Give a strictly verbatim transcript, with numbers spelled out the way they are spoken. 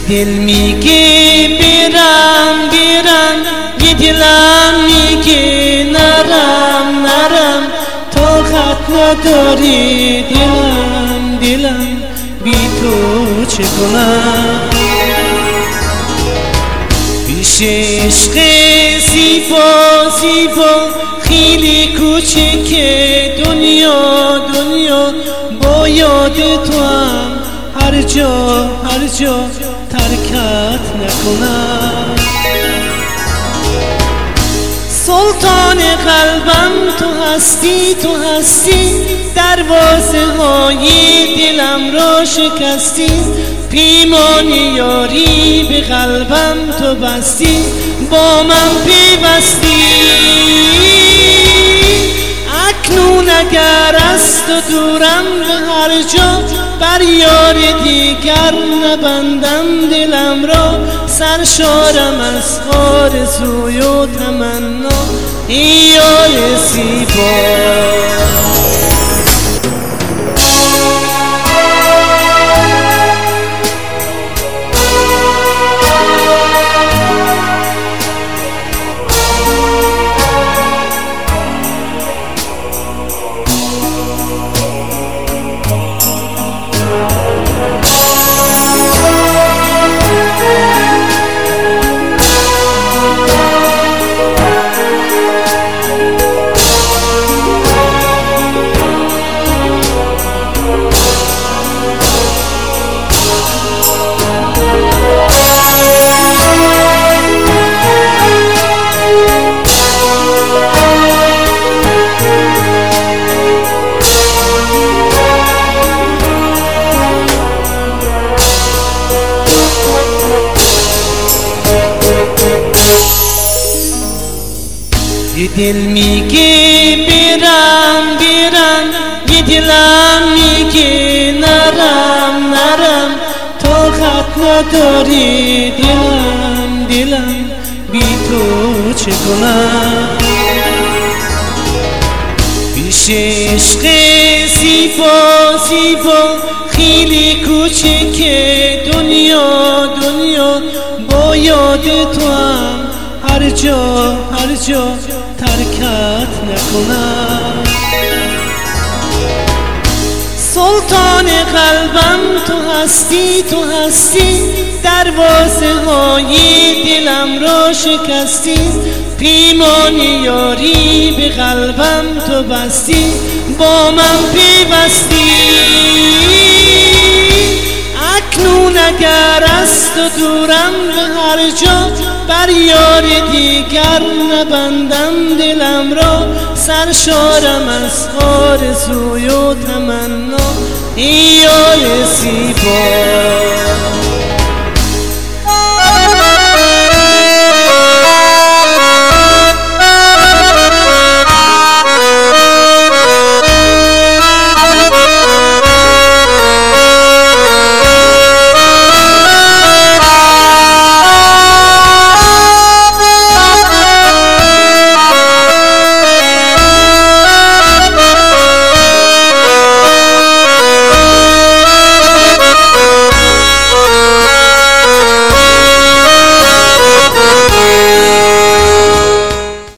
دل میگه برم برم، یه دلم میگه نرم نرم. طاقت نداری دلم دلم، بی تو چه کنم؟ پیش عشق زیبا زیبا خیلی کوچیکه دنیا دنیا، با یاد تو هم هر جا هر جا ترکت نکنم. سلطان قلبم تو هستی تو هستی، دروازه های دلم را شکستی. پیمان یاری به قلبم تو بستی، با من پیوستی. اکنون اگر از تو دورم به هر جا، بر یار دیگر نبندم دلم را. سرشارم از آرزوی و تمنا، ایای زیبا. یه دل میگه برم برم، یه دلم میگه نرم نرم. طاقت نداری دلم دلم، بی تو چه کنم؟ پیش عشق زیبا زیبا خیلی کوچیکه دنیا دنیا، با یاد تو هم هر جا هر جا ترکت نکنم. سلطان قلبم تو هستی تو هستی، دروازه های دلم را شکستی. پیمان یاری به قلبم تو بستی، با من پیوستی. اکنون اگر از تو دورم به هر جا، بر یار دیگر نبندم دلم را. سرشارم از آرزوی و تمنا، ایای زیبا.